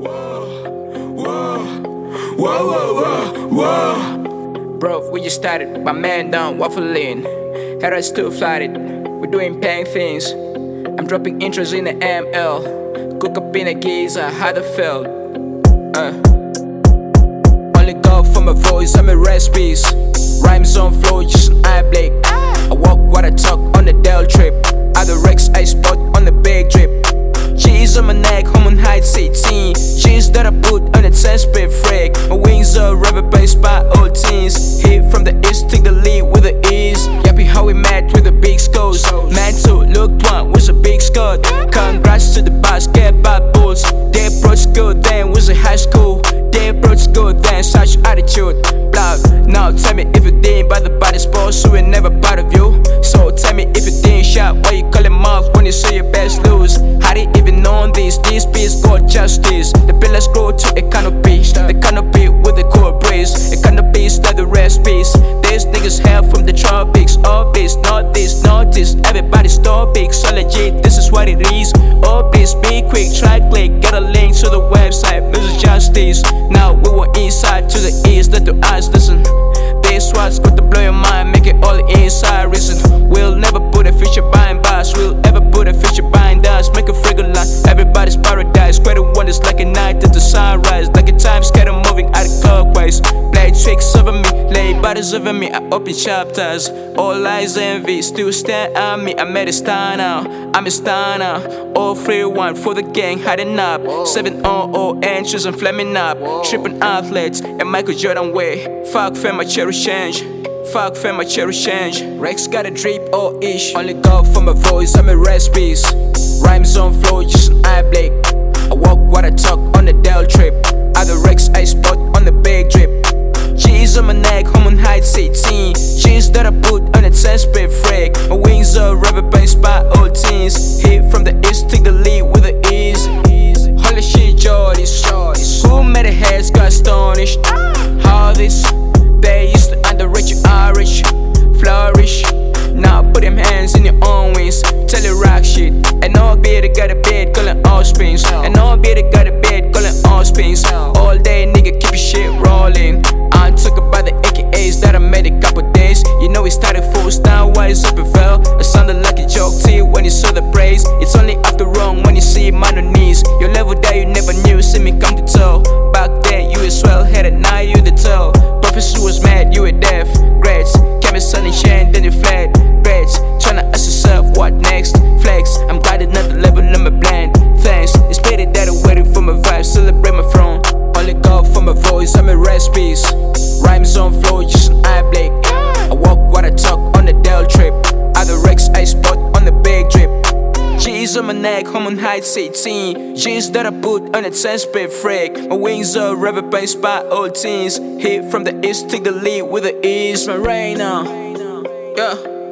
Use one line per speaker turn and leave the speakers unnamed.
Whoa. Bro, we just started, my man down waffling. Head is still flooded, we're doing paying things. I'm dropping intros in the ML. Cook up in a geezer, how the felt. Only go for my voice, I'm a recipes. Rhymes on flow, just an eye blake. I walk what I talk on the Dell trip. Other Rex I spot on the big drip. Cheese on my neck, home on high seating. Cheese that I put on a 10-speed freak. My wings are rubber based by old teens. Hit from the east, take the lead with the ease. Yappy how we met with the big scores. Man too, looked one was a big squad. Congrats to the basketball bulls. They brought school then was a high school. They brought school then such attitude. Block, now tell me if you didn't buy the body sports, so we never part of you. So tell me if you didn't shot, why you call him off when you say your best lose? How did even know this? This piece called justice. The pillars grow to a canopy. The canopy with the cool breeze. A canopy like the recipes. These niggas hail from the tropics. All this, not this, not this. Everybody's topic, so legit, this is what it is. Oh please, be quick, try click, get a link to the website. Music justice. Now we were inside to the east, let the eyes listen. This what's got to blow your mind, make it all inside reason. We'll never put a future behind bars. We'll ever put a future behind us. Make a figure line, everybody's paradise. Greater one is like a night at the sunrise. Like a time scatter moving out of clockwise. Play tricks over me, lay bodies over me. I open chapters, all lies envy. Still stand on me, I made a star now. I'm a star now. All 3-1 for the gang, hiding up. 7-0 entries and flaming up. Tripping athletes and Michael Jordan way. Fuck fame, my cherry change. Fuck fame, my cherry change. Rex got a drip or ish. Only go for my voice, I'm a recipes. Rhymes on flow, just an eye blake. I walk what I talk on the Dell trip. Other Rex I spot on the big drip. Cheese on my neck, home on high seating. Cheese that I put on a 10-speed freak. My wings are rubber based by old teens. Hit from the east, take the lead with the ease. Holy shit, Jordis. Who made the heads got astonished? How this? They used to underrate you, Irish. Flourish. Now put them hands in your own wings. Tell you rock shit. And all be the got a bed, calling all spins. And all be the got a bed, calling all spins. All day, nigga, keep your shit rolling. I'm talking about the AKAs that I made a couple days. You know we started fools, now why it's up and fell. It sounded like a joke to you when you saw the praise. It's only after wrong when you see him on your knees. Your level that you never knew, see me come to tell. Back then you were swell headed, now you the tell. Professor was mad, you were deaf. Grades, came a sun and shine, then you fled. Grades, tryna ask yourself what next. Flex, I'm glad it's not the level of my blend. Thanks, it's pity that I'm waiting for my vibe, celebrate my throne. Only go for my voice, I'm a recipes. Rhymes on flow, just an eye blake. I walk what I talk on the Dell trip. Other Rex I spot on the big drip. Cheese on my neck, home on high seating. Cheese that I put on a 10-speed freak. My wings are rubber based by old teens. Hit from the east, take the lead with the ease. It's my rain now. Yeah.